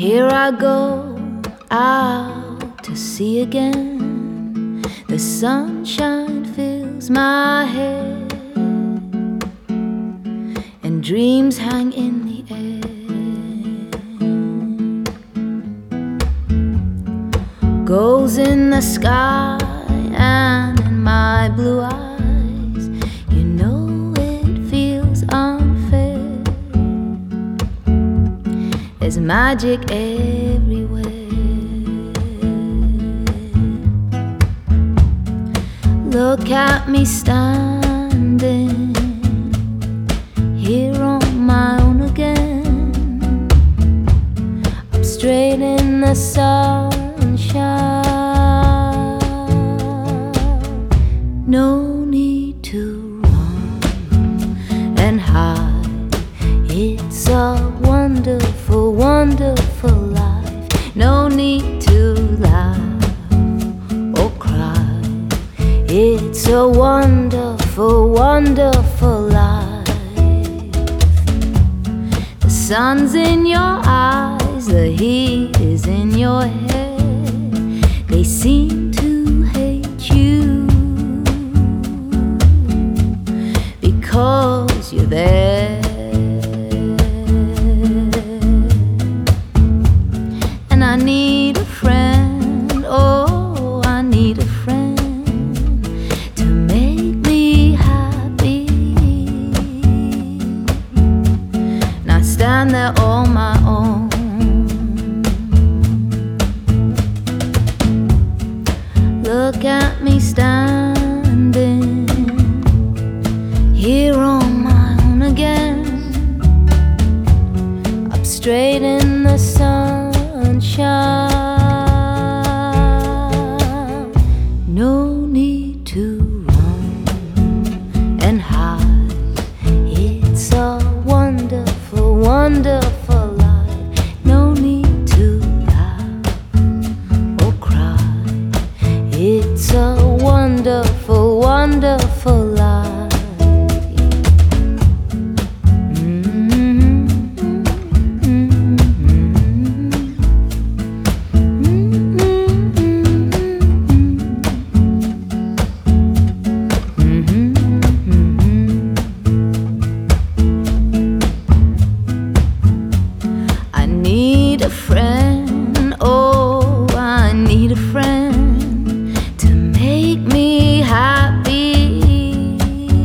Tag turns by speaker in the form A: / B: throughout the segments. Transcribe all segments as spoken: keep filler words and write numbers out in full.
A: Here I go out to sea again. The sunshine fills my head, and dreams hang in the air. Goals in the sky and in my blue eyes, you know it feels unfair. There's magic everywhere. Look at me standing here on my own again. I'm straight in the sunshine. No need to run and hide. It's a wonderful, wonderful life. No need to laugh or cry. It's a wonderful, wonderful life. The sun's in your eyes, the heat is in your head. They seem to hate you because you're there. And I need a friend, oh, I need a friend to make me happy. And I stand there on my own. Look at me standing here on my own again. Up straight in the sunshine. No need to run and hide. It's a wonderful, wonderful life. No need to laugh or cry. It's a wonderful, wonderful life. I need a friend, oh, I need a friend to make me happy,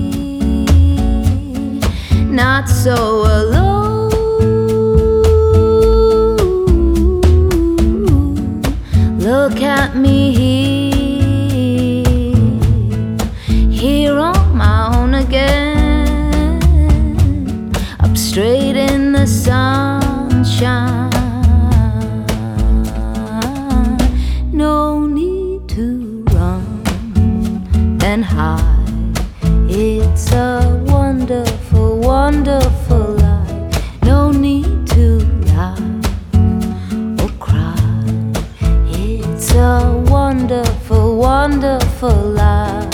A: not so alone. Look at me here, here on my own again, up straight in the sunshine. No need to run and hide. It's a wonderful, wonderful life. No need to laugh or cry. It's a wonderful, wonderful life.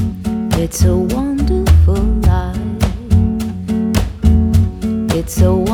A: It's a wonderful life. It's a